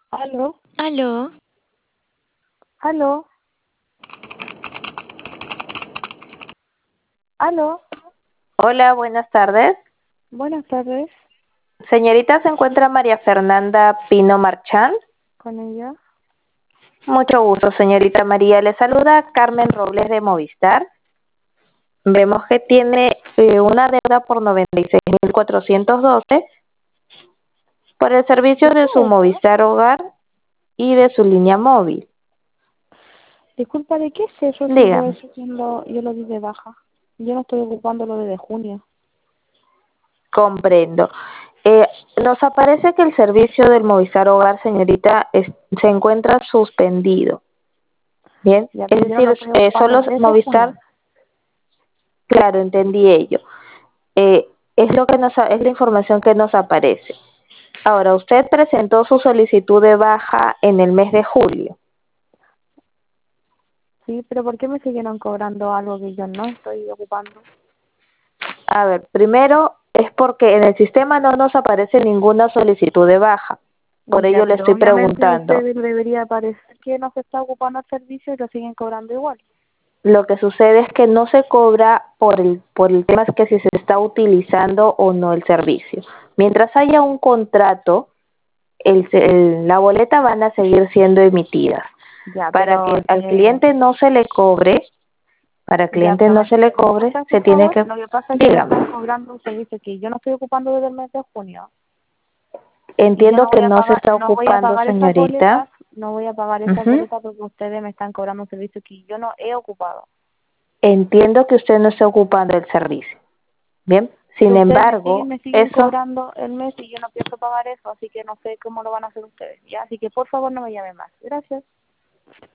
Aló, Aló, aló, aló. Hola, buenas tardes. Buenas tardes, Señorita, ¿se encuentra María Fernanda Pino Marchán? con ella. Mucho gusto, señorita María. Le saluda Carmen Robles de Movistar. Vemos que tiene una deuda por 96.412 por el servicio ¿De de su qué es eso? Movistar Hogar y de su línea móvil. Disculpa, ¿de qué es eso si Dígame. yo lo di de baja? Yo no estoy ocupándolo desde junio. Comprendo. Nos aparece que el servicio del Movistar Hogar, señorita, se encuentra suspendido. Bien, Ya, es pero yo no lo decir, estoy ocupando solo desde Movistar. junio. Claro, entendí ello. Es lo que es la información que nos aparece. Ahora, usted presentó su solicitud de baja en el mes de julio. Sí, pero ¿por qué me siguieron cobrando algo que yo no estoy ocupando? A ver, primero es porque en el sistema no nos aparece ninguna solicitud de baja. Por Ya, ello le pero estoy obviamente a preguntando. ustedes debería parecer que no se está ocupando el servicio y lo siguen cobrando igual. Lo que sucede es que no se cobra por el tema es que si se está utilizando o no el servicio. Mientras haya un contrato, la boleta van a seguir siendo emitidas. Ya, Para que pero al cliente no se le cobre, ya, pero ¿me escuchas, se por tiene favor? que, Lo que pasa es que me están dígame, cobrando un servicio que yo no estoy ocupando desde el mes de junio. Y yo entiendo que no se está no voy a ocupando, pagar esas señorita. boletas, no voy a pagar esas Ujú. boletas porque ustedes me están cobrando un servicio que yo no he ocupado. Entiendo que usted no está ocupando el servicio. Bien, Pero sin ustedes embargo, me siguen eso, cobrando el mes y yo no pienso pagar eso, así que no sé cómo lo van a hacer ustedes. Ya, así que por favor no me llamen más. Gracias.